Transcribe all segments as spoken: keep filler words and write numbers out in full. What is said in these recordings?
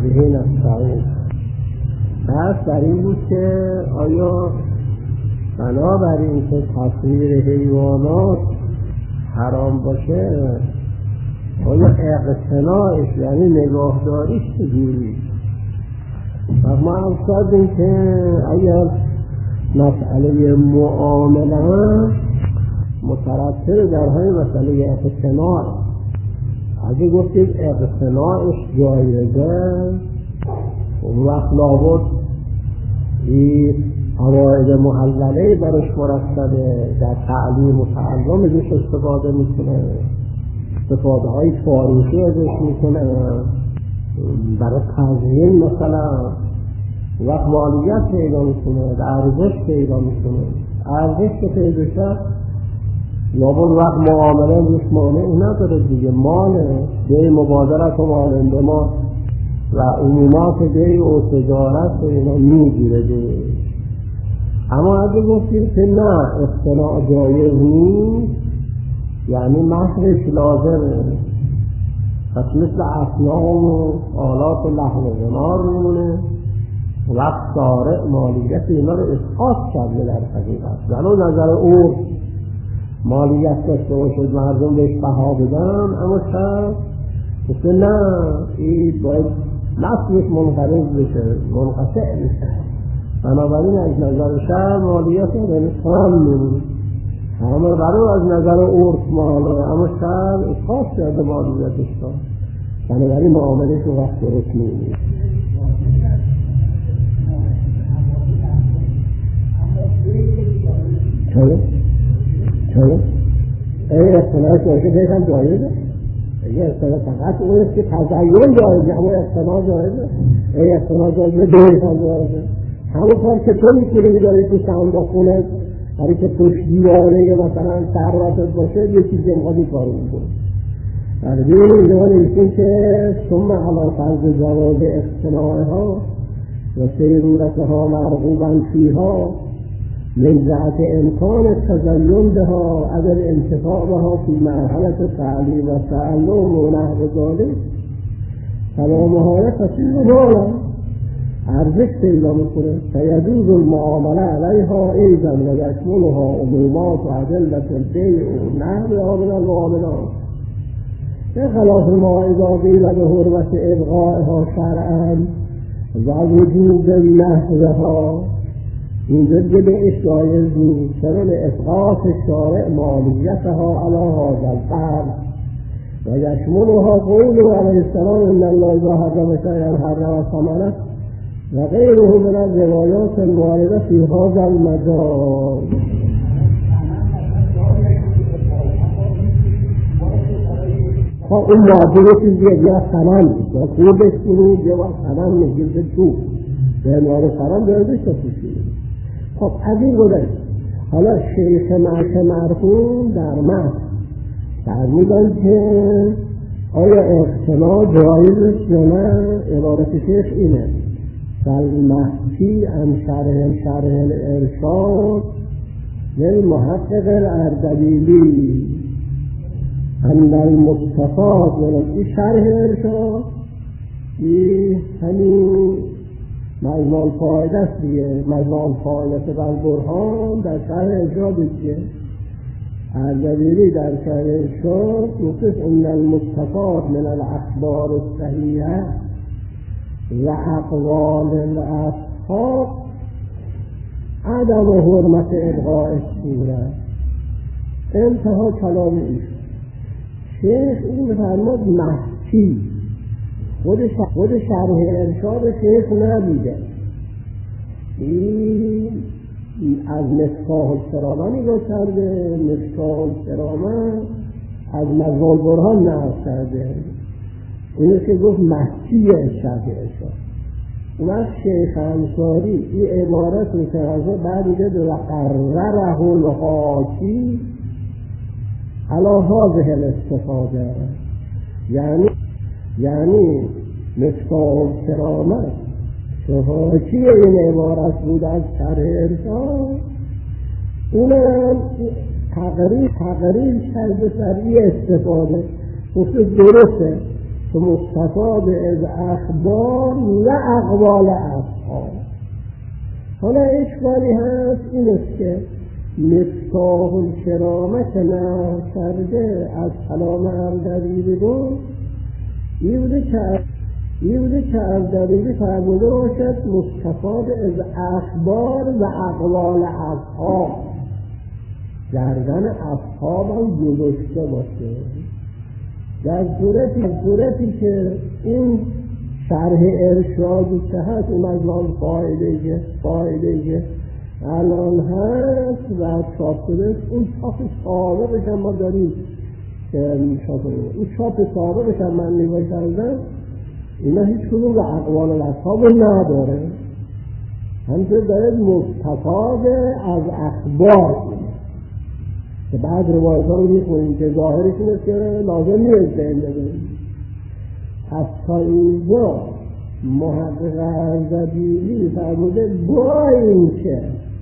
به نستعین. بحث بر این بود که آیا بنابراین که تصویر حیوانات حرام باشه، آیا اقتناعش یعنی نگاهداریش چجوری؟ و ما هم کردیم که اگر مسئله معامله مترتب در های مسئله اقتناع، اگه گفتیم اقتناعش جایزه، اون وقت لابد این قواعد محلله برش مرتبه، در تعلیم و تعلم ازش استفاده میکنه، استفاده های تاریخی ازش میکنه، برای تزیین مثلا وقت مالیت پیدا میکنه، ارزش پیدا میکنه. ارزش که پیدا شد لابد وقت معامله روش مانع نداره دیگه، ماله به مبادرت و ماننده ما و عمومات بیع و تجارت اینا میگیره دیگه. اما اگه گفتیم که نه اقتناع جایز نیست، یعنی مهرش لازمه، پس مثل اصنام و آلات و لحن و زنار میمونه، وقت شارع مالیت اینا رو اسقاط کرده در حقیقت. ولو نظر او مالیت داشته باشد مردم بهش بها بدن، اما شاید مثل نه این باید نسلش منقرض بشه، منقطع بشه. بنابراین از نظر شهر مالیت رو به نسخان میمونه، همه برای از نظر عرف ماله، اما شهر اسقاط کرده مالیتش رو. بنابراین معاملش رو وقت درست میمونه. چرا؟ چرا؟ ای اقتناع باشه بیشم جایزه؟ ای اقتناع فقط اون است که تزیین جایزه، اما اقتناع جایزه؟ ای اقتناع جایزه بیشم جایزه؟ همون کار که تو میتونی میداری تو سنده خونه، هری که توش دیوانه مثلا سرراتت باشه، یه چیزی مقابی کارو میکنه. در بیون اینجا نمیشون که ثم علا فرض جواب اقتناع ها و سیرورت ها مرغوبا فیها من جهت امکان تزین بها اگر انتفاع بها فی مرحلت تعلیم و تعلم و نحو ذالک سلامها تصیب بالا ارزش پیدا میکنه. فیجوز المعامله علیها ایضا و یشملها عمومات و ادلة البیع و نحوها من المعاملات، به خلاف ما اذا قیل به حرمت ابقائها شرعا و وجوب نحوها، اینجا دیگه بهش جایز نیست، چرا لاسقاط شارع مالیتها علی هذا الفرض و یشملها قوله علیه السلام ان الله اذا حرم شیئا حرم ثمنه و غیره من الروایات الوارده فی هذا المجال. خب اون مادره چیزیه یا ثمن یا خوبش کنید یا ثمن میگیرده تو به امرار ثمن برده شکوشید. خب از این گذشت حالا شیخ معش مرحوم در مح فرمودن که آیا اقتناع جایزش یا نه؟ عبارت شیخ اینه: فالمحکی ان شرح شرح الارشاد للمحقق الاردبیلی ان المستفاد من شرح الارشاد، این همین مجموع فایده است دیگه، مجموع فایده بالبرهان در شرح الارشاد دیگه. اردبیلی در شرح الارشاد گفت ان المستفاد من الاخبار الصحیحه و اقوال الاصحاب عدم حرمت ابقاء الصورت. انتها کلام ایشون. شیخ این فرمود محکی خود خود شرح ارشاد شیخ ندیده، این از مصباح الکرامه نگاه کرده، مصباح الکرامه از مجموع البرهان نقل کرده، اینو که گفت محکی شرح ارشاد. اون وقت شیخ انصاری این عبارت رو که بعد میگه و قرره الحاکی علی هذه الاستفاده، یعنی یعنی مصباح الکرامه که حاکی این عبارت بود از شرح ارشاد، اونم تقریب تقریب کرده سر این استفاده، گفته درسته که مستفاد از اخبار و اقوال اصحاب. حالا اشکالی هست این است که مفتاح الکرامت نقل کرده از کلام اردبیلی بود، این بوده که این بوده که اردبیلی فرموده باشد مستفاد از اخبار و اقوال اصحاب، گردن اصحاب هم گذاشته باشه. در صورتی صورتی که این شرح ارشادی که هست اون از آن فایده که فایده که الان هست و چاپ شده، اون چاپ سابقش هم ما داریم که چاپ اون چاپ سابقش هم من نگاه کردم، اینا هیچ کدوم به اقوال الاصحاب نداره، همچنین داره مستفاد از اخبار که بعد روایت ها رو میخونیم که ظاهرشون است که لازم نیست ذهن بگیریم. از تا اینجا محقق اردبیلی فرموده با این که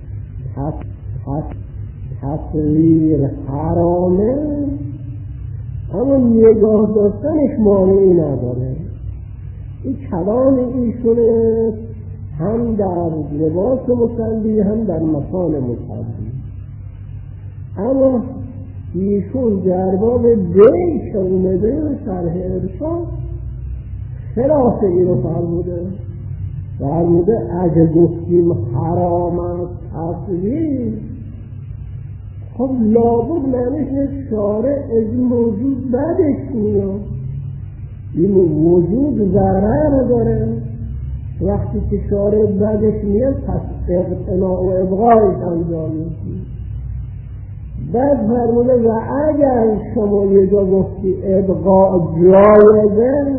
تصویر حرامه اما نگاه داشتنش مانعی نداره. این کلام ایشونه هم در لباس مصلی هم در مکان مصلی، اما ایشون در باب بیش اومده شرح ارشاد خلاف این رو فرموده فرموده اگه گفتیم حرام است تصویر، خب لابد معنیش شارع از این موجود بدش میاد، این وجود ضرر داره، وقتی که شارع بدش میاد پس اقتناع و ابقایش انجام میشه. بعد فرموده و اگر شما یه جا گفتی ابقاء جایزه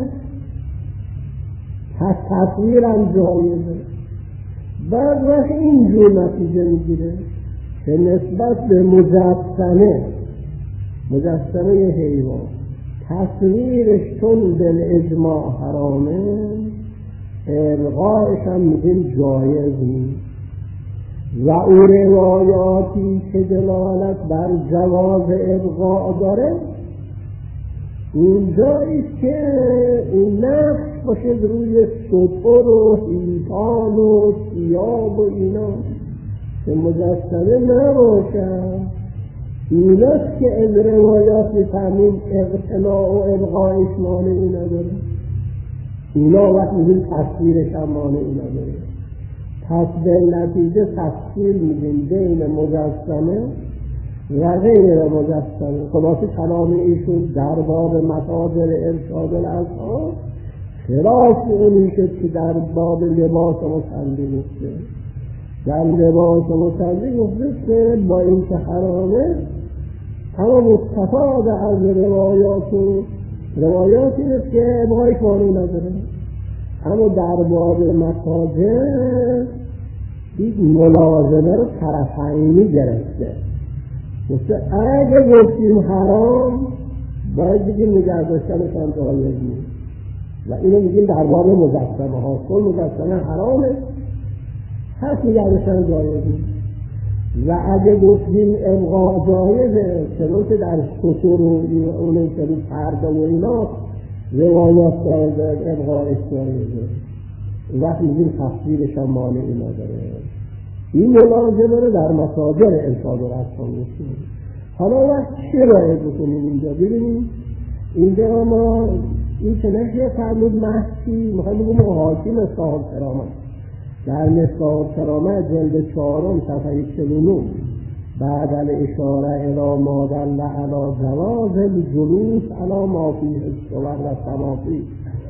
پس تصویرم جایزه. بعد وقت اینجور نتیجه میگیره که نسبت به مجسمه مجسمه حیوان تصویرش چون بالاجماع حرامه، ابقایش هم میگیم جایز نیست. و او روایاتی که دلالت بر جواز ابقاء داره اونجاییست که این نقش باشه روی سطور و حیطان و ثیاب و اینا که مجسمه نباشن، ایناست که از روایات میفهمیم اقتناع و ابقایش مانعی نداره. اینا وقت میگیم تصویرش هم مانعی نداره. پس به نتیجه تفصیل میدیم بین مجسمه و غیر مجسمه. خلاصه کلام ایشون در باب مصادر ارشاد الاصحاب خلاف اونی شد که در باب لباس مصلی گفته. در لباس مصلی گفته که با این که حرامه اما مستفاد از روایات و روایاتی است که ابقایش مانعی نداره. اما در باب مساجد این ملازمه رو طرفینی گرفته، گفته اگه گفتیم حرام باید بگیم نگه داشتنشان جایز نیست و اینو میگیم در باب مجسمه ها، کل مجسمه حرامه هست نگه داشتن جایز نیست. و اگه گفتیم ابقاء جایزه چنون که در سطور و اونه که رو پرده و اینا روایات داره ابقایش جایزه، وقت میگیم تفسیرش هم مانعی نداره. این ملازمه رو در مصادر ارشاد الاصحاب گفتیم. حالا وقت چی باید بکنیم اینجا؟ ببینیم اینجا ما این که نشه فرمود محسی میخوایم بگیم حاکم صاحب کرامت در مصداق کرامت جلد چهارم صفحه چهل و نه بعد الاشاره الی ما دل علی جواز الجلوس علی ما فیه الصور و التماثیل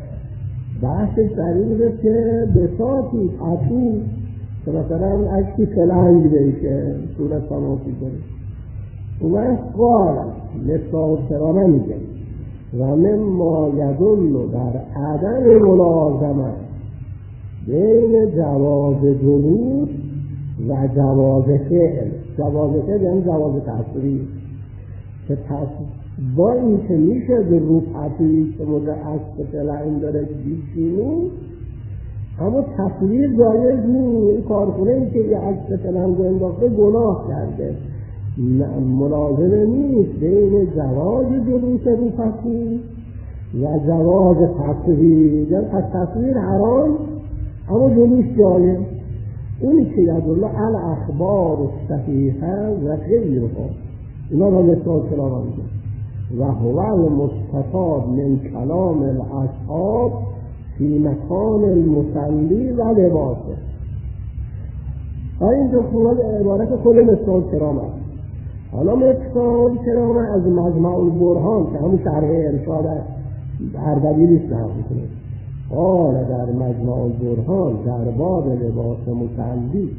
بحثش در این بود که بساطی عطو که مثلا عکسی فلنگ بشه صورت تماثیل داره اون وقت قال مصداق کرامت میگه و مما یدل در عدم ملازمه بین جواز جلوس و جواز فعل. جواز فعل یعنی جواز تصویر که با این که میشه به رو تصویر که مورد عکس فعل داره بیشینی، اما تصویر جایز نیست. کارخونه ای که یه عکس فعل انداخته گناه کرده. ملازمه نیست بین جواز جلوس رو تصویر و جواز تصویر، از تصویر حرام اما جلوش جایز. اونی که یدالله الاخبار الصحیحه و غیرها، اینا را مثال کرام میگه. و هو المستفاد من کلام الاصحاب فی مکان المصلی و لباسه. این دو خلال عبارت کل مثال کرام است. حالا مثال کرام از مجمع البرهان که همون شرح ارشاد اردبیلیش نقل میکنه. قال در مجمع البرهان در باب لباس مصلی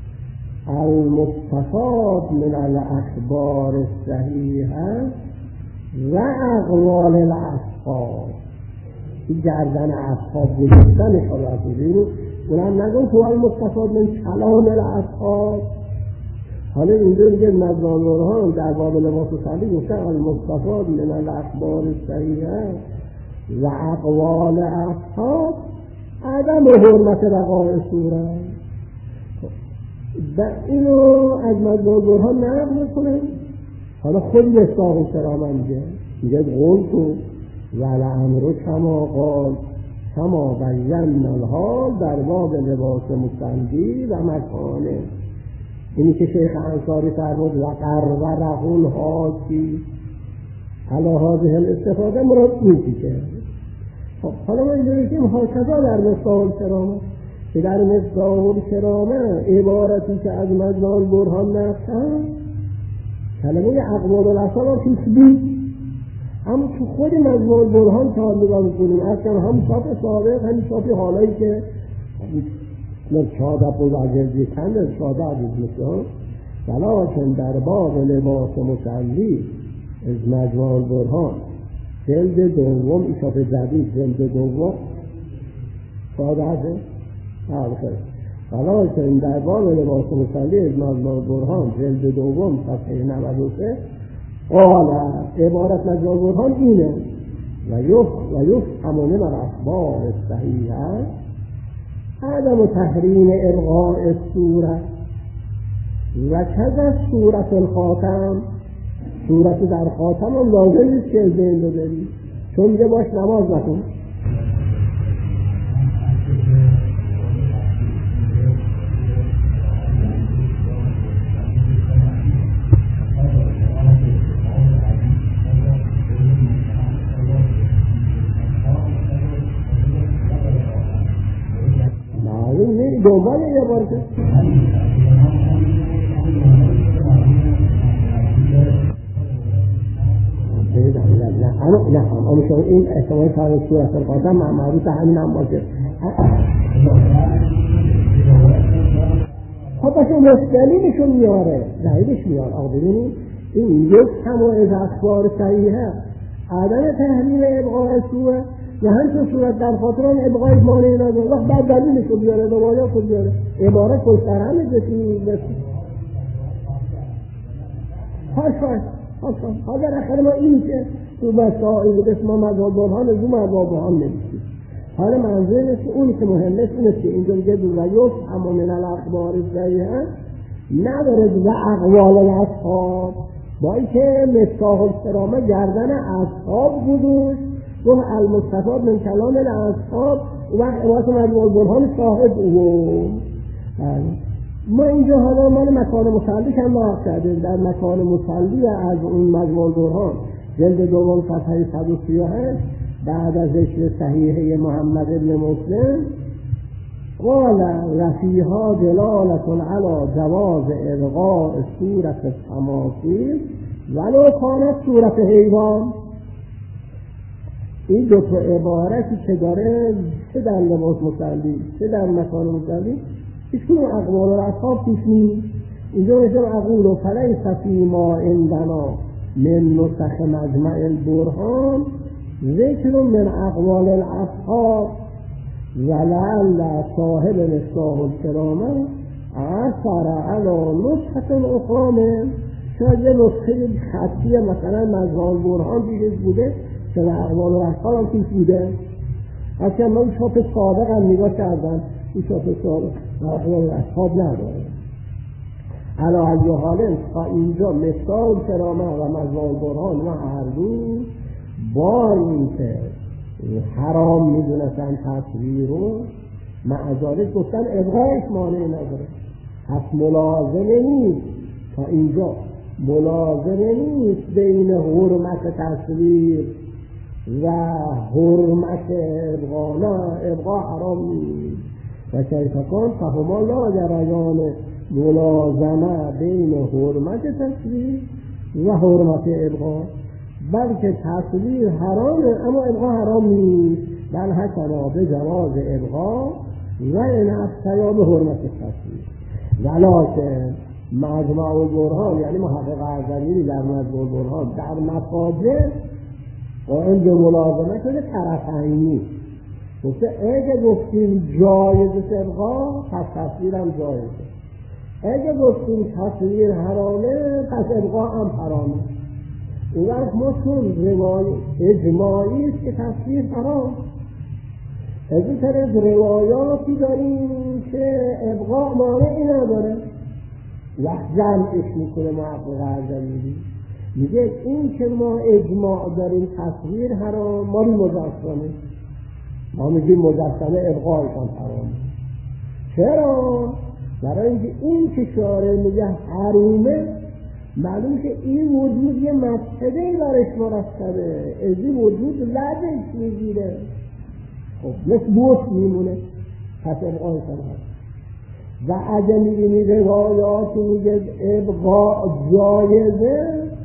المستفاد من الاخبار الصحیحه و اقوال الاصحاب، این گردن اصحاب گذاشتن اشاره کنید. اونم نگم تو المستفاد من کلام الاصحاب. حالا اینجا میگه مجمع البرهان در باب لباس مصلی گفته المستفاد من الاخبار الصحیحه و اقوال اصحاب عدم حرمت وقایع صورت. اینو از مجمع البرهان نقل میکنه. حالا خود مصداق کرام میگه میگه قلت و الامر کما قال کما بینا الحال در باب لباس مصلی و مکانه. اینی که شیخ انصاری فرمود و قرره الحاکی علی هذه الاستفاده مراد میشه. خب حالا ما اینجا بگیم هاکذا در مصداق کرامه که در مصداق کرامه عبارتی که از مجمع البرهان نقل کلمه اقوال الاصحاب هم پیش بود، اما تو خود مجمع البرهان تا نگاه میکنیم اصلا هم صاف سابق هم صاف حالایی که شاده بود عجزی کنده شاده عجز میشه. ولیکن در باب لباس مصلی از مجمع البرهان جلد دوم ایشاف جدید جلد دوم شاده عجز ولیکن در باب لباس مصلی از مجمع البرهان جلد دوم صفحه نود و سه قال عبارت مجمع البرهان اینه و یفهم من الاخبار الصحیحه عدم تحریم الغاء الصورت و کذا صورت الخاتم. صورت در خاتم هم لازم نیست که ذهن رو داری، چون میگه باش نماز نکن. دنبال یه بار که نه نه اما شما این احتمال کار صورت القاسم معروف همین هم باشه. خب پس اون دلیلشون میاره دلیلش میاره. آقا ببینید این یک همه از اخبار صحیحه عدم تحریم ابقاء صورت و همچون صورت در خاطران ابقای مانعی نداره. وقت بعد دلیلش رو بیاره دوباره خود بیاره عبارت پشتر همه جسی بسی هاش هاش هاش هاش ها در اخر ما این که تو بسائل قسم ما مذهب برهان از اون مذهب برهان نمیشید. حالا منظور اینه که اونی که مهمه اینه که اینجا میگه و یفهم اما من الاخبار الصحیحه نداره و اقوال الاصحاب با اینکه مصداق الکرامه گردن اصحاب گذاشت گفت المستفاد من کلام الاصحاب و عبارت مجموع البرهان صاحب او. ما اینجا حالا مال مکان مصلی هم نقل کردیم. در مکان مصلی از اون مجموع البرهان جلد دوم صفحه صد و سی و هشت بعد از ذکر صحیحه محمد بن مسلم قال رفیها دلالت علی جواز الغاء صورت التماثیل ولو کانت صورت حیوان. این دو تا عبارتی که داره چه در لباس مصلی چه در مکان مصلی هیچ کنون اقوال و اصحاب پیش نیست. اینجا میشه اقول و فلیس فی ما عندنا من نسخ مجمع البرهان ذکر من اقوال الاصحاب ولعل صاحب مصداق الکرامه اثر علی نسخه اخرى من شاید یه نسخه خطی مثلا مجمع البرهان دیگه بوده که در اقوال الاصحاب هم پیش بوده. اصلا من چاپ سابق هم نگاه کردم این چاپ سابق اقوال الاصحاب نداره. علا علی حالن تا اینجا مصداق الکرامه و مجمع البرهان و هر دو با این که حرام میدونستن تصویر رو، معذالک گفتن ابقایش مانع نداره. پس ملازمه نیست، تا اینجا ملازمه نیست بین حرمت تصویر و حرمت ابقا. نه، ابقا حرام نیست. و کیفکان فهما لا جریان ملازمه بین حرمت تصویر و حرمت ابقا، بلکه تصویر حرامه اما ابقا حرام نیست. بل حکما به جواز ابقا و این افتیا به حرمت تصویر. ولکن مجمع البرهان یعنی محقق اعظمی در مجمع البرهان در مفاجر قائل به ملازمه شده طرفینی. گفته اگه گفتیم جایز ابقا پس تصویر هم جایزه، اگه گفتیم تصویر حرامه پس ابقا هم حرامه. اون وقت ما چون روایت اجماعی است که تصویر حرام، از این طرف روایاتی داریم که ابقا مانعی نداره. وقت جمعش میکنه محقق اعظمی میگه این که ما اجماع داریم تصویر حرام، ما رو مجسمه ما میگیم مجسمه ابقایش هم حرامه. چرا؟ برای اینکه این که شارع میگه حرومه معلوم که این وجود یه مفسده‌ای برش مرتبه، از این وجود لبش میگیره، خب مثل بوت میمونه، پس ابقایش هم هست. و اگه میبینی روایاتی میگه ابقا جایزه،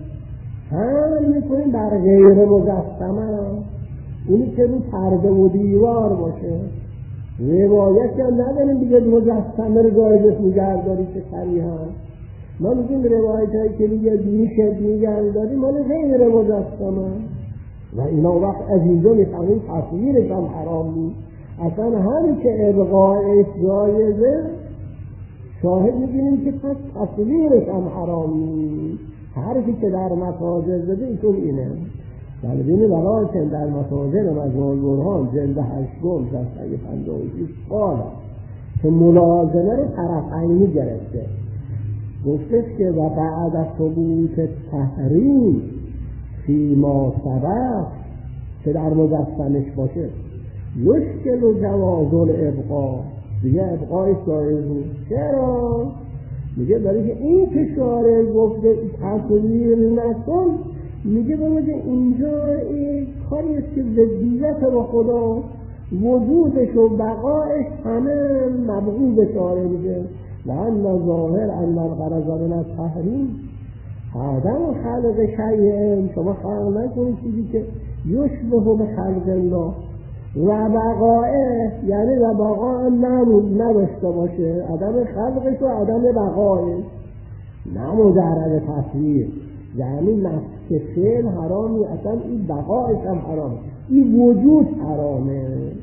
هم میکنیم بر غیر مجسمه، اونی که رو پرده و دیوار باشه. روایتی هم نداریم دیگه مجسمه رو جایزش نگهداری که صریحا. ما میگیم روایت هایی که میگه میشه نگهداری مال غیر مجسمه و اینا وقت از اینجا میفهمیم تصویرش هم حرام نیست. اصلا همین که ابقایش جایزه شاهد میگیریم که پس تصویرش هم حرام نیست. حرفی که در مفاجر زده ایتون اینه. ولی بینی ولیکن در مفاجر مجموع البرهان جلد هشتم صفحه پنجاه و شش قال که ملازمه رو طرفینی گرفته. گفتش که و بعد از ثبوت تحریم فیما سبق که در مجسمش باشه یشکل و جواز الابقا، دیگه ابقایش جایز نیست. چرا؟ میگه برای که این که شارع گفته تصویر نکن، میگه بماجه اینجا این کاری است که ضدیت با خدا وجودش و بقایش همه مبغوض شارع میگه. لأن ظاهر ان الغرض من التحریم عدم خلق شیء، شما خلق نکنید چیزی که یشبه به خلق الله و بقایه، یعنی و بقا هم نداشته باشه، عدم خلقش و عدم بقایش، نه مجرد تصویر. یعنی نفس فعل حرامی، اصلا این بقایش هم حرامه، این وجود حرامه.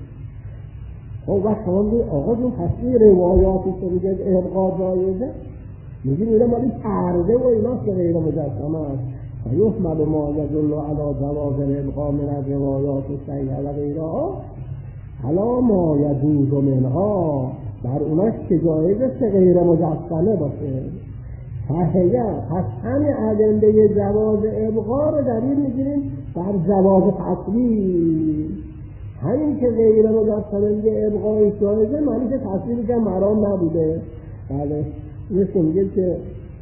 خب وقت شما میگه آقا جون تصویر روایاتی که میگه ابقا جایزه، میگه میگه مالی پرده و ایناست که غیر مجسمه است. و یحمل ما یدل علی جواز الابقا من الروایات الصحیحه و غیرها علی ما یجوز منها، بر اوناش که جایز است که غیر مجسمه باشه. فهیه پس همه ادله جواز ابقا رو دلیل میگیریم بر جواز تصویر. همین که غیر مجسمه میگه ابقای جایزه، معنی که تصویری که حرام نبوده. بله مثل میگه که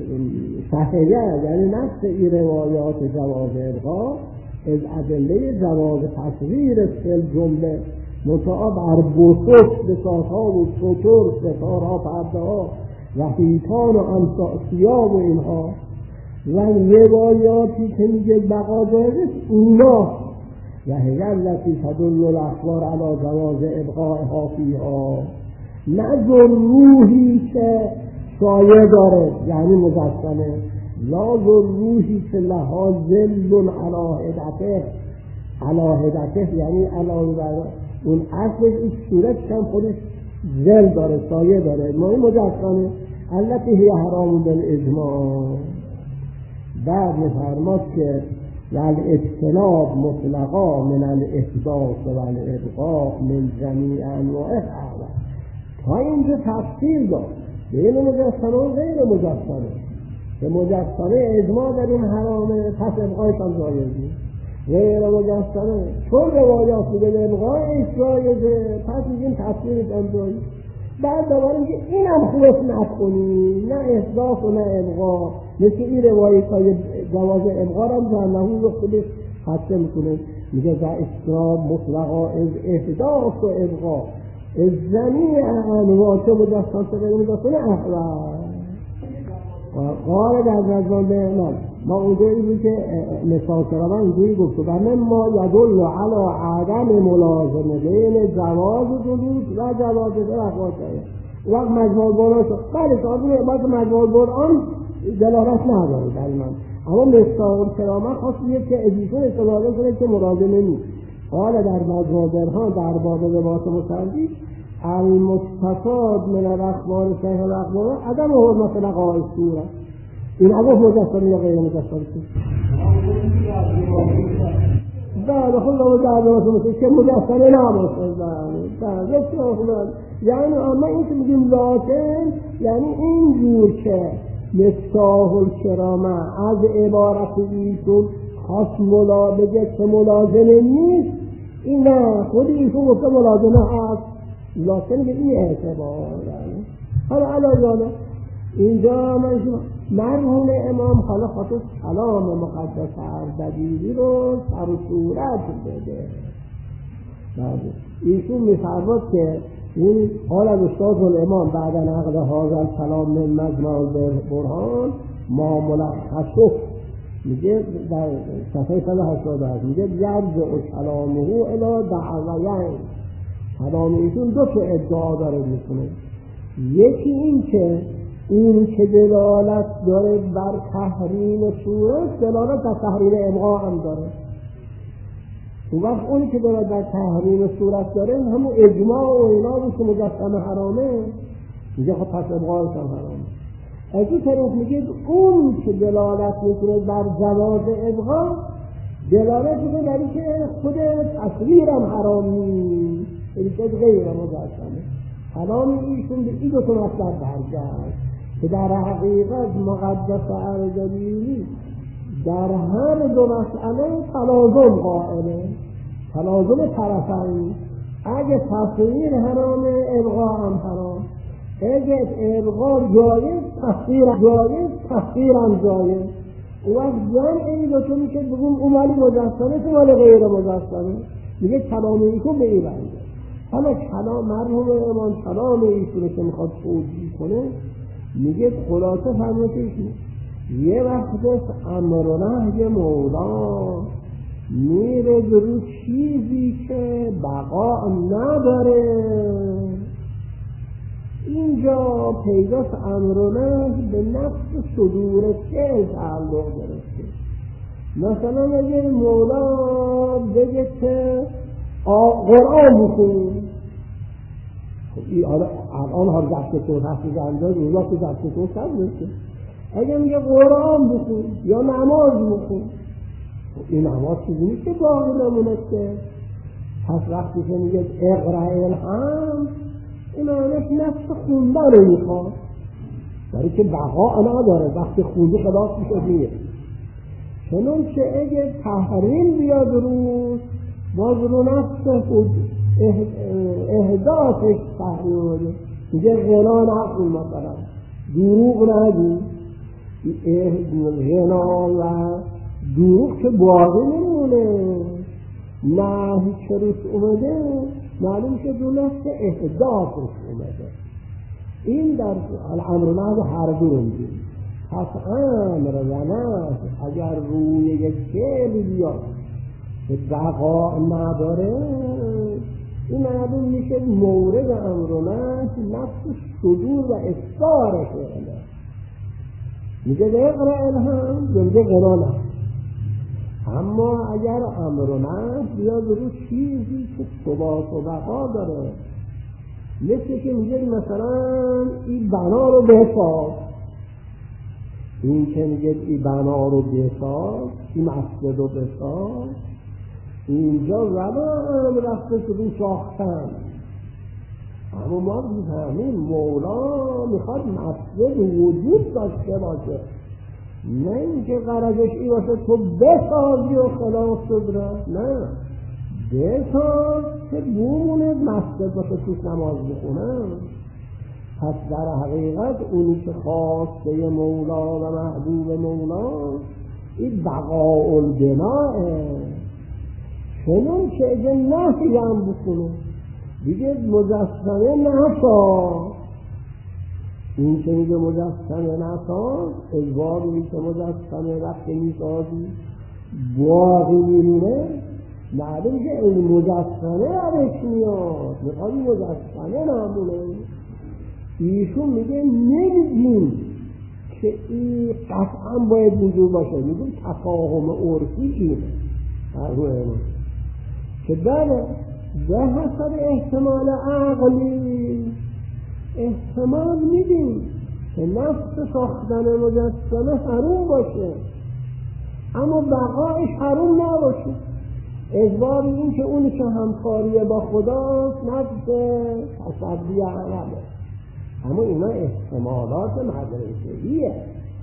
صحیحه یعنی نفس این روایات جواز ابقا از ادله جواز تصویر فل جمله مطاع بر بسط بساطها و سطور ستارها پرده ها و حیطان و امثیاب و اینها و روایاتی که میگه بقا جایزه اینا و هی التي تدل الاخبار علی جواز ابقائها فیها، نه روحی که سایه داره یعنی مجسمه، لا روحی که لها ظل علی هدته، علی هدته یعنی علی اون اصلش این صورتش هم خودش ظل داره، سایه داره، ما این مجسمه التي هی حرام بالاجماع. بعد میفرماد که والاجتناب مطلقا من الاحداث و الابقاء من جمیع انواع الاعمال. تا اینجا تفصیل داد بین مجسمه و غیر مجسمه، که مجسمه اجماع در این حرامه پس ابقایش هم جایز نیست. غیر مجسمه. چون روایات میگه ابقایش جایزه، پس میگیم تفسیرش امضایی. بعد دوباره میگه اینم خوب اسمت کنی، نه احداث و نه ابقا. مثل این روایت های جواز ابقا رو هم جهنهون رو خودش خطه میکنه، میگه در اسلام مطلقا از احداث و ابقا از جمیع انواع چه مجسم چه غیر مجسم احوال قال در نظام بهنام. ما اونجا این که مثال کرامه اینجوری گفته و من ما یدل علی عدم ملازمه بین جواز جلوس و جواز احوال شاید وقت مجموع بران شد. بله صاحبی باید مجموع بران دلالت نداره در من، اما مثال کرامه خواست بیاد که ادیشون استفاده کنه که ملازمه نیست. قال در مجموع برهان در باب لباس مصدی المستفاد من الاخبار صحیح الاخبار عدم حرمت لقاء صورت. این اگه مجسم یا غیر مجسم بله خود رو در مجسم که مجسمه نباشه. بله بسیار یعنی اما این که میگیم لاتن یعنی اینجور که مفتاح الکرامه از عبارت ایشون خاص ملا بگه که ملازمه نیست، این نه خود ایشون گفته ملازمه هست، لاتن به این اعتبار. حالا علاوه اینجا مرحوم امام حالا خاطر کلام مقدس اردبیلی رو سر و صورت بده. ایشون می‌فرماد که این حال از استاد الامام بعد نقل هذا الکلام من مجمع البرهان ما ملخصه میگه در صفحه صد و هشتاد و هشت میگه یرجع کلامه الی دعویین. کلام ایشون دو تا ادعا داره میکنه. یکی این که اون که دلالت داره بر تحریم صورت دلالت بر تحریم ابقا هم داره. اون وقت اونی که دلالت بر تحریم صورت داره همون اجماع و اینا بود که مجسمه حرامه، میگه خب پس ابقاش هم حرامه. از این طرف میگه اون که دلالت میکنه بر جواز ابقا دلالت میکنه بر اینکه خود تصویر هم حرام نیست، این غیر مجسمه. کلام ایشون به این دو تا مطلب برگشت که در حقیقت مقدس اردبیلی در هر دو مسئله تلازم قائله، تلازم طرفین. اگه تصویر حرامه ابقا هم حرام، اگه ابقا جایز تصویر جایز تصویر هم جایز. او وقت جمع این دو تا میشه بگیم اون مالی مجسمه تو مالی غیر مجسمه. میگه کلام ایشون به این رنگه. حالا کلام مرحوم امام کلام ایشونه که میخواد توجیه کنه میگه خلاصه فرمایش ایشون یه وقت امر و نهی مولا میره رو چیزی که بقا نداره. اینجا پیداست امر و نهی به نفس صدور فعل تعلق گرفته. مثلا اگه مولا بگه که قرآن بخون، الان ها دست تو هست زنده روزا که دست تو سب نشه. اگه میگه قرآن بخون یا نماز بخون، این نماز چیزی نیست که باقی نمونه که. پس وقتی که میگه اقرأ الحمد این معنیش نفس خوندن رو میخواد، برای که بقا نداره. وقتی خوندی خلاص میشه میگه چنون که اگه تحریم بیاد روز باز رو نفس خود احداثش تحریم بوده. میگه غنا نخون، مثلا دروغ نگو. غنا و دروغ که باقی نمونه، نه چه روش اومده معلوم که دو نفس احداثش اومده. این در الامر و نهی هر دو رو میگه. پس امر و نهی اگر روی یک فعل بیاد که بقا نداره، این معلوم میشه مورد امر و نهی نفس صدور و اصدار فعله. میگه اقرأ الحمد میگه غنا نخون. اما اگر امر و نهی بیاد رو چیزی که ثبات و بقا داره، مثل که میگه مثلا این بنا رو بساز، این که میگه این بنا رو بساز، این مسجد رو بساز، اینجا ولا هم رفته که رو ساختن. اما ما میفهمیم مولا میخواد مسجد وجود داشته باشه. نه اینکه غرضش این باشه تو بسازی و خلاف شد را، نه بساز که بمونه مسجد باشه توش نماز بخونم. پس در حقیقت اونی که خواسته مولا و محبوب مولا این بقاء البناء، چنون که اگه نهی هم بکنه دیگه مجسمه نسا. این که میگه مجسمه نسا، اجبار این که مجسمه وقتی میسازی باقی میمونه، معلوم که این مجسمه روش میاد، میخواد این مجسمه نمونه. ایشون میگه نمیگیم که این قطعا باید وجود باشه، میگیم تفاهم عرفی اینه که بله به حسب احتمال عقلی احتمال میدیم که نفس ساختن مجسمه حروم باشه اما بقایش حروم نباشه. اجبار این که اونی که همکاری با خداست نفس تصدی عمله، اما اینا احتمالات مدرسه‌ایه.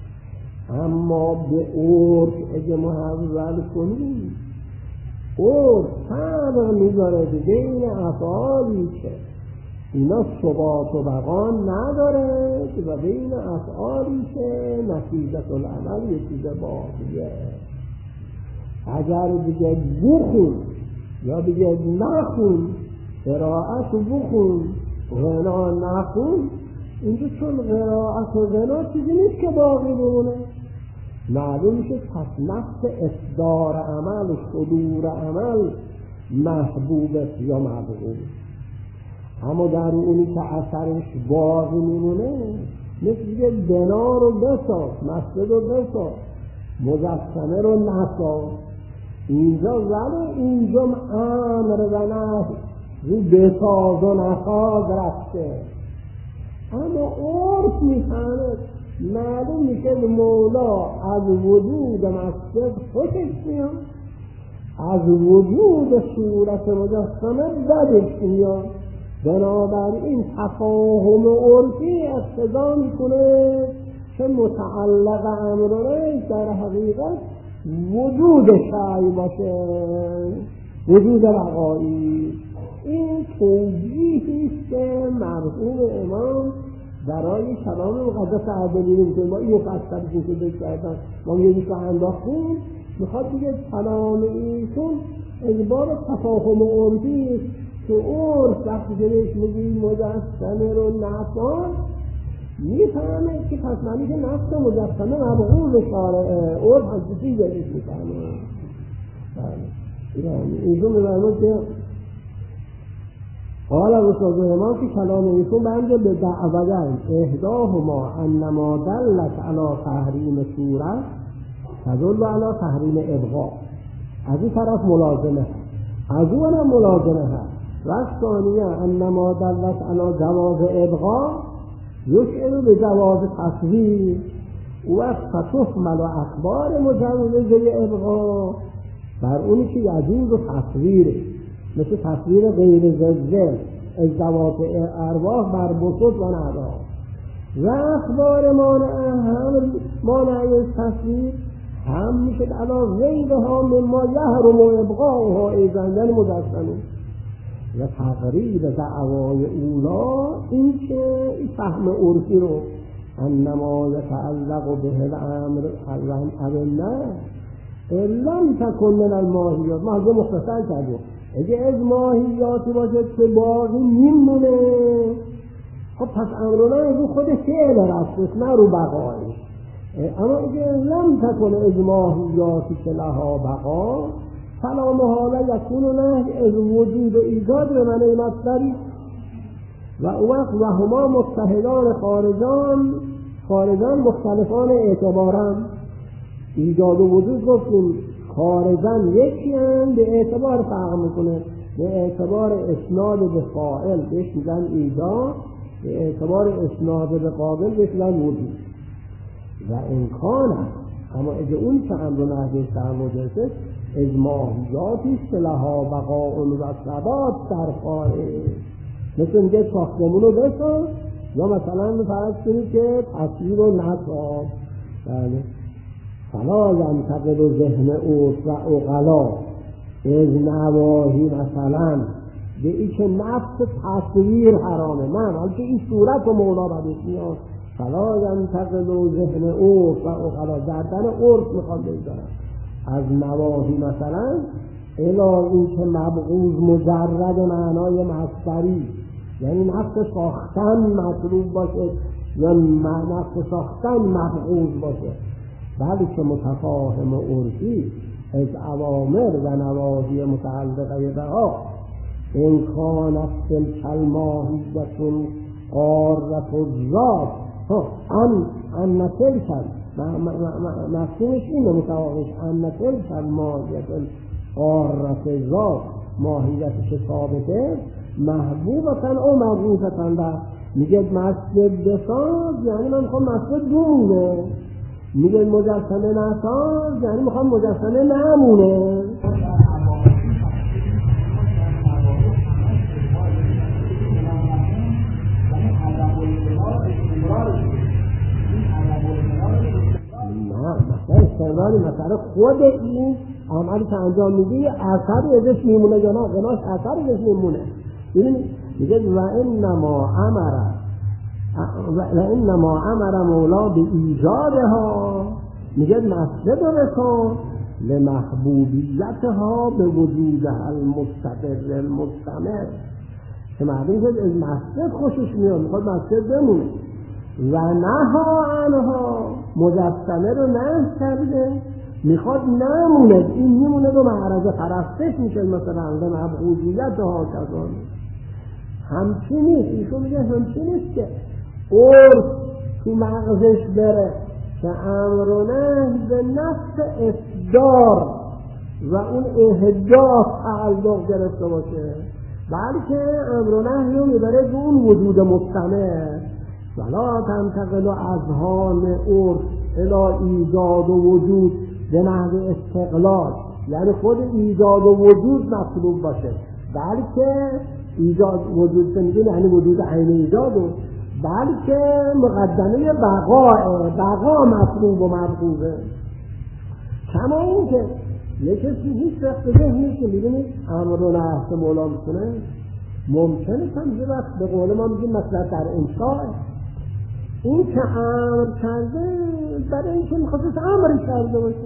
اما به عرف اگه محول کنیم، عرف فرق میذاره بین افعالی که اینا ثبات و بقا نداره و بین افعالی که نتیجه العمل یه چیز باقیه. اگر دیگه بخون یا دیگه نخون، قرائت بخون غنا نخون، اینجا چون قرائت و غنا چیزی نیست که باقی بمونه، معلوم میشه پس نفس اصدار عمل، صدور عمل محبوب یا محبوب. اما در اونی که اثرش باقی میمونه، مثل یه بنا رو بساز، مسجد رو بساز، مجسمه رو نساز. اینجا ولی اینجا امر و نهی رو بساز و نساز رفته، اما عرف میفهمه، معلوم میشه مولا از وجود مسجد خوشش میاد، از وجود صورت مجسمه بدش میاد. بنابراین تفاهم عرفی اقتضا میکنه که متعلق امرانه در حقیقت وجود شیء باشه، وجود بقایی. این توجیهی است که مرحوم امام برای کلام مقدس عدلی که ما اینو فصل که بکردن ما یه دیگه انداختیم، میخواد دیگه کلام ایشون اجبار تفاهم عرفی است که عرف وقتی که بهش میگی مجسمه رو نساز، میفهمه که پس معنی که نفس مجسمه مبغوض شارعه، عرف از چیزی بهش میفهمه. ایشون میفهمه که قال رسول الله که کلام ایشون بنده به دعوتن احداهما انما دلت علی تحریم صورت تدل علی تحریم ابقاء. از این طرف ملازمه از اونم ملازمه هست. و ثانیه انما دلت علی جواز ابقاء یشعر به جواز تصویر و فتحمل و اخبار مجوزه ابقاء بر اونی که یجوز و تصویره، مثل تصویر غیر زلزل ازدواج ارواح بر بسط و ندا و اخبار مانع هم مانع تصویر هم میشه علا غیرها مما یحرم ابقاؤها ایزندن مجسمه. و تقریب دعوای اولا این که فهم عرفی رو انما یتعلق به الامر الامر لم تکن من الماهیات، ما همه مختصر کردیم اگه از ماهیاتی باشه که باقی میمونه، خب پس امرونه رو خود فعل رفت نه رو بقایی. اما اگه لم تکن از ماهیاتی که لها بقا فلا محاله یکون و نهی از وجود و ایجاد به معنی مصدری و وقت و هما متحدان خارجان خارجان مختلفان اعتباران. ایجاد و وجود گفتیم خارجان یکی هم به اعتبار فرق میکنه، به اعتبار اسناد به فاعل بهش میگن ایجاد، به اعتبار اسناد به قابل بهش میگن وجود. و امکان اما اگه اون که امر نهی سرمجلسه از ماهیاتی است لها بقاء و ثبات در خارج، مثل میگه ساختمون رو بساز یا مثلا فرض کنید که تصویر رو نساز. بله فلا ینتقل ذهن اوس و اقلا از نواهی مثلا به ای که نفس تصویر حرامه، نه بلکه این صورت و مولا بدش میاد. فلا ینتقل ذهن اوس و اقلا گردن عرف میخواد بگذارم از نواهی مثلا الا این که مبغوض مجرد معنای مصدری، یعنی نفس ساختن مطلوب باشه یا نفس ساختن مبغوض باشه، بلکه متفاهم عرفی از اوامر و نواهی متعلقه بها این کانت تلک الماهیة قارة الذات ان ان تلک مفهومش اینه متواقعش ان تلک الماهیة قارة الذات ماهیتش ثابته محبوبتن او مبغوضتن. و میگه مسجد بساز یعنی من میخوام مسجد بمونه، میگه مجسمه نساز یعنی میخوام مجسمه نمونه. نه مثلا استعمالی مثلا خود این عملی که انجام میده یه اثری ازش میمونه یا نه غناش اثری ازش میمونه. ببینید میگه و انما امر و انما امر مولا به ایجادها، میگه مسجد رو بکن لمحبوبیتها به وجودها المستقر المستمر، که مردم که از مسجد خوشش میاد میخواد مسجد بمونه. و نها عنها مجسمه رو نه کرده میخواد نمونه، این میمونه رو معرض پرستش میشه مثلا به مبغوضیتها کذان. همچین نیست، ایشون میگه همچین نیست که عرف تو مغزش بره که امر و نهی به نفس اصدار و اون احداث تعلق گرفته باشه، بلکه امر و نهی رو میبره به اون وجود مستمر. ولا تنتقل اذهان عرف الی ایجاد و وجود به نحو استقلال، یعنی خود ایجاد و وجود مطلوب باشه، بلکه ایجاد وجود سنگین یعنی وجود عین ایجاد و بلکه مقدمه بقاء بقا مطلوب و مبغوضه. کما این که یک کسی هیچ وقت به ذهنی که میدونید امر و نهی مولا میکنه ممکنه هم یه وقت به قول ما میگیم مثلا در انشاء این که امر کرده برای این که میخواست امر کرده باشه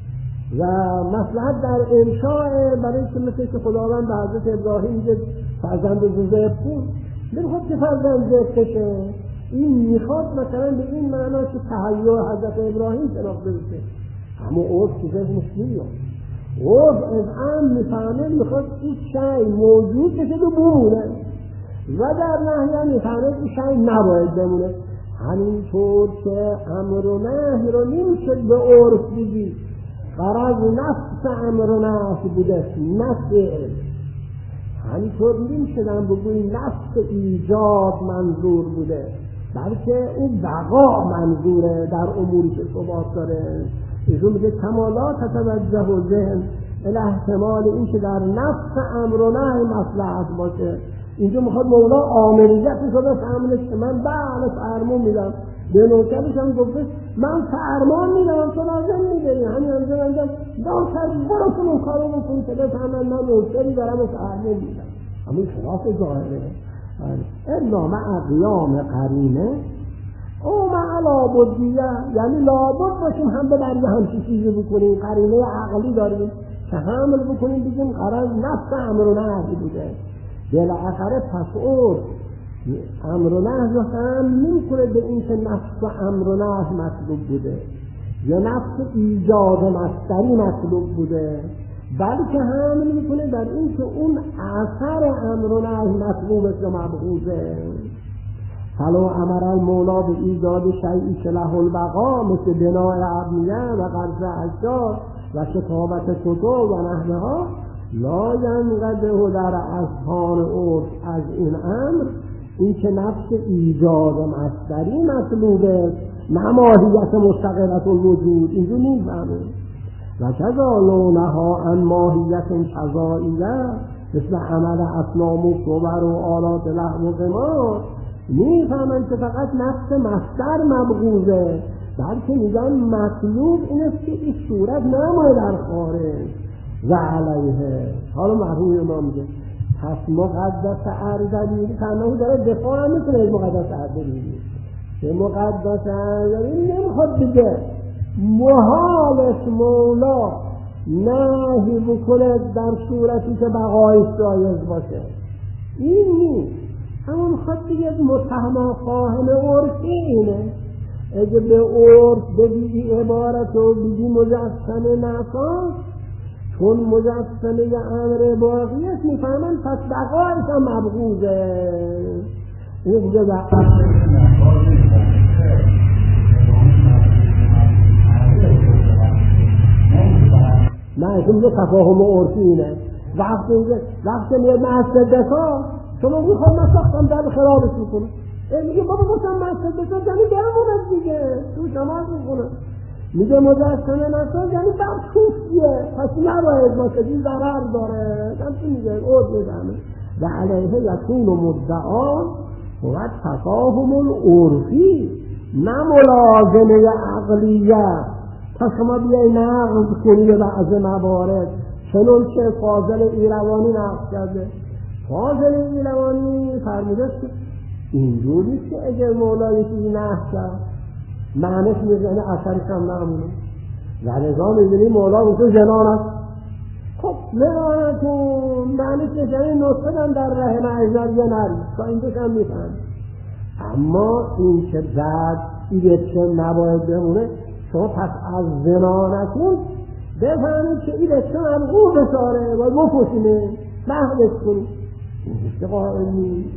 و مصلحت در انشاء برای که مثل که خداوند به حضرت ابراهیم میگه فرزند زوزه بود نمیخواد که فرزند زوزه بشه، این میخواد مثلا به این معنا که تحیه حضرت ابراهیم شناخته بشه، اما عرف که ذهنش میاد عرف از امر میفهمه میخواد این شی موجود بشه و بمونه و در نهی میفهمه این شی نباید بمونه. همینطور که امر و نهی رو نمیشه به عرف بگی غرض نفس امر و نهی بوده نفس علم، همینطور نمیشه دم بگوی نفس ایجاد منظور بوده، بلکه اون بقا منظوره در اموری که ثبات داره. ایشون میگه کمالات تتوجه و ذهن الی احتمال این که در نفس امر و نهی مصلحت باشه. اینجا میخواد مولا عاملیتش رو بفهمونه که من بله فرمان میدم، به نوکرش هم گفته من فرمان میدم تو لازم میداری، همین همزه من دم نوکر برو که اون کارو بکنی که بفهمن من نوکری برم فرمان میدم، همین خلاف ظاهره. الا مع قیام قرینه او مع لابدیه، یعنی لابد باشیم هم به درگه همچی چیزی بکنیم، قرینه عقلی داریم که حمل بکنیم بگیم قرار نفس امر و نهی بوده. بالاخره پس اور امر و نهی هم نمیکنه به این که نفس امر و نهی مطلوب بوده یا نفس ایجاد مصدری مطلوب بوده، بلکه هم میکنه در این که اون اثر امر و نهی مطلوب است و مبغوضه. فلو امر المولا به ایجاد شیئی که له البقا مثل بنای ابنیه و قرض اشجار و کتابت کتب و نحوها لا ینقضه در اذهان عرف از این امر این که نفس ایجاد مصدری مطلوبه نه ماهیت مستقلت الوجود، اینجا نیفهمه. و کذا لو نها عن ماهیت فضائیه مثل عمل اصنام و صور و آلات لحم و قمار، میفهمن که فقط نفس مصدر مبغوضه بلکه میگن مطلوب این است که این صورت نمونه در خارج و علیه. حالا مرحوم امام میگه پس مقدس اردبیلی تنهو داره دفاع هم میکنه از مقدس اردبیلی که مقدس اردبیلی نمیخواد دیگه محالش مولا نهی بکنه در صورتی که بقایش جایز باشه. این نیست، اما میخواد دیگه متهم فاهم عرفی اینه. اگه به عرف بگی عبارت و بگی مجسمه نفاس، چون مجسمه امر باقیت میفهمن پس بقایش هم مبغوضه. این دیگه نه اینجا تفاهم عرفی اینه. وقتی وقتی میاد محصد دفاع شما میخواد نساختم در خرابش میکنه، میگه بابا باشم محصد دفاع یعنی درمونت دیگه تو شماز میکنه، میگه مجسمه نساز یعنی بر توفیه پس نباید باشه این ضرر داره. همچه میگه عرف میزنه و علیه یکون مدعا و تفاهم العرفی نه ملازمه عقلیه. تا شما بیایی نقض کنی به بعض موارد، چنون که فاضل ایروانی نقض کرده. فاضل ایروانی فرموده که اینجوری که اگر مولا یکی نقض کرد معنیش میزنه اثرش هم نمونه و رضا میبینی مولا اونجا جنان است. خب نرانتون معنیش میزنه نصفه در رحم اجنر یه نری تا اینجاش هم میفهم. اما این که بعد این چه نباید بمونه، شما پس از زنا نکن بفهمید که این بچه مرغوب بساره باید بپوشینه محبت کنید. این هیچ قائل نیست.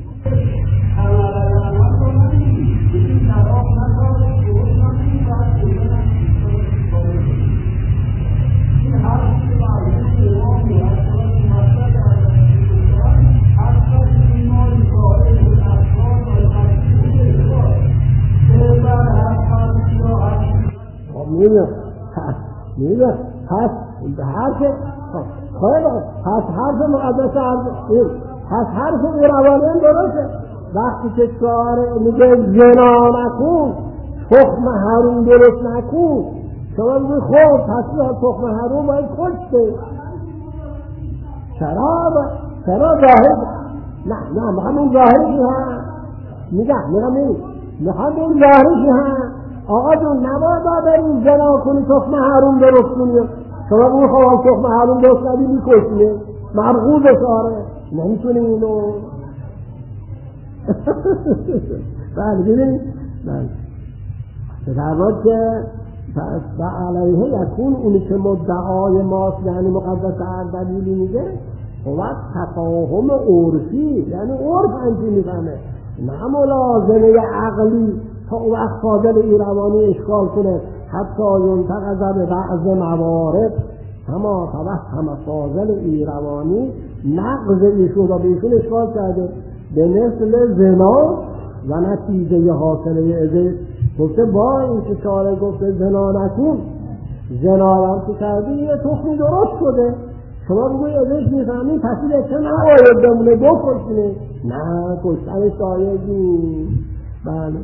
میگه میگه پس حرف خیلی پس حرف مقدس پس حرف ایروانی درسته. وقتی که شعار میگه زنا نکن تخم حروم درست نکن، شما میگه خب پس تخم حروم باید خوشته. چرا چرا ظاهر نه نه همون ظاهرشی ها میگه میگه میخواد این ظاهرشی ها آقا جون نباید بریم زنا کنی تخم حروم درست کنی. شما بگو خواهم تخم حروم درست کنی میکشیه مرغوب شاره نمیتونه اینو بله ببینید بله در واقع که و علیه یکون اونی که مدعای ماست یعنی مقدس اردبیلی میگه وقت تفاهم عرفی یعنی عرف انجی میفهمه نه ملازمه عقلی تا او وقت فاضل ایروانی اشکال کنه حتی ینتقض به بعض موارد اما توهم فاضل ایروانی نقض ایشون را به ایشون اشکال کرده به مثل زنا و نتیجه حاصله ازش گفته با این که شارع گفته زنا نکن زنا هم که کردی یه تخمی درست شده شما بگوی ازش میفهمی پسیده چه نباید بمونه بکشنه نه کشتن شایدی بله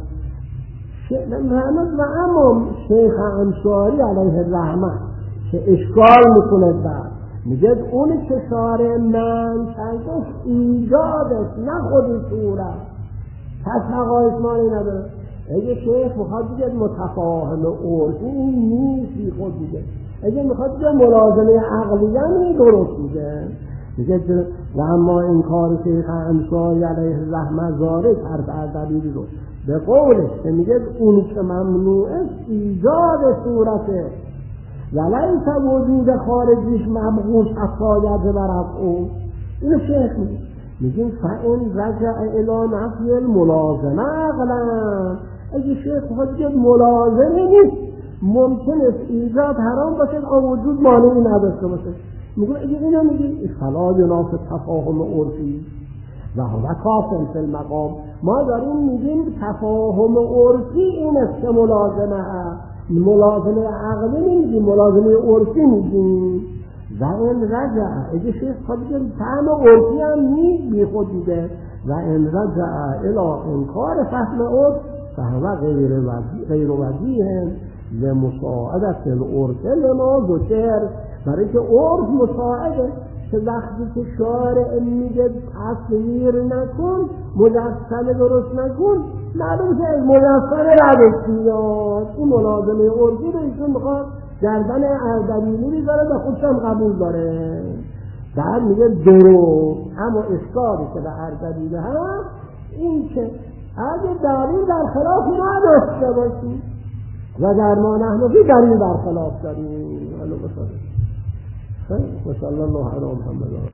رحمت و اما شیخ انصاری علیه الرحمه که اشکال میکنه بعد میگه اونی که شارع من چندش ایجادش نه خودی صورت پس حقایش مانی نداره. اگه شیخ میخواد دیگه متفاهم عرفی این نیستی خود دیگه اگه میخواد دیگه ملازمه عقلیه می درست میگه میگه و اما این کار شیخ انصاری علیه الرحمه زاره حرف اردبیلی رو به قولش که میگه اونی که ممنوعه ایجاد صورته ولیس وجود خارجیش مبغوض افایت و رفعو. اینو شیخ میگه میگیم فإن رجع الی نفی الملازمه عقلا اگه شیخ خود ملازمه نیست ممکن است ایجاد حرام باشه اما وجود مانعی نداشته باشه. میگه اگه اینو میگیم فلا ینافی تفاهم عرفی و هو کافر فی المقام. ما داریم میگیم تفاهم عرفی این است که ملازمه هست ملازمه عقلی نمیگیم ملازمه عرفی میگیم. و این رجع اگه شیخ خود بگیم تعم عرفی هم نیست بی خود میده و این رجع الى انکار فهم عرف فهو غیر وضیح لمساعدت العرف لما ذکر، برای که عرف مساعده که وقتی که شارع میگه تصویر نکن، مجسمه درست نکن، معلوم که مجسمه ردش میاد. این ملازمه عرفی رو ایشون میخواد گردن اردبیلی میذاره، به خودشم قبول داره. بعد میگه درست، اما اشکالی که به اردبیلی هست این که اگه دلیل در خلاف نداشته باشی و در ما نحنفی دلیل در خلاف داریم. حالا بسازیم. خیلی صلی الله علی محمد.